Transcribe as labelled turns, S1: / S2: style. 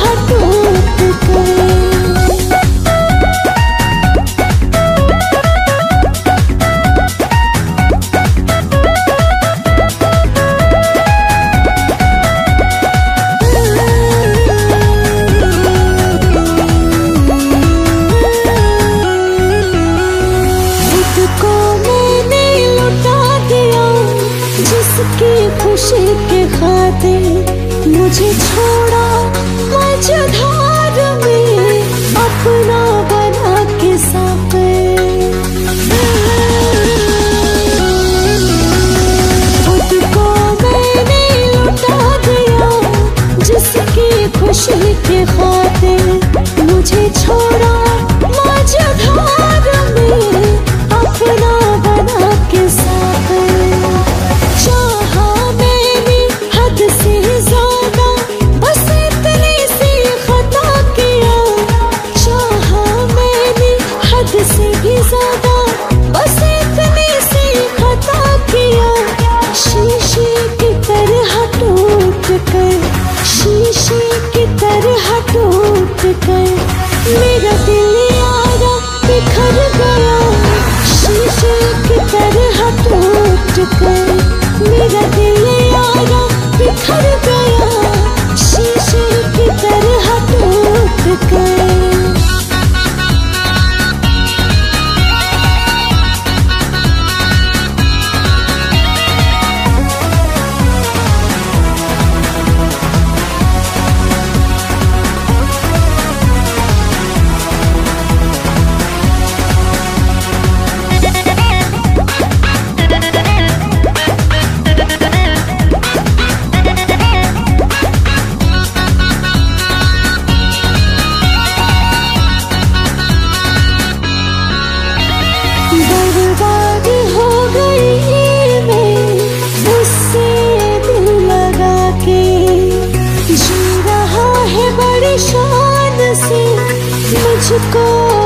S1: टूट गए। को मैंने लुटा दिया जिसकी खुशी के खातिर मुझे छोड़ा मझधार में अपना बना के साफिर। खुद को मैंने लुटा दिया जिसकी खुशी के खातिर मुझे छोड़ा मझधार में अपना बना के साफिर। चाहा मैंने हद से ज्यादा बस इतनी सी खता किया। चाहा मैंने हद से भी ज्यादा बस इतनी सी खता किया। शीशे की तरह टूट कर, शीशे की तरह टूट कर मेरा दिल यारा बिखर गया। शीशे की तरह टूट कर मेरा दिल यारा बिखर गया। शीशे की तरह टूट कर। बर्बाद हो गई मैं उससे दिल लगा के। जी रहा है बड़ी शान से मुझको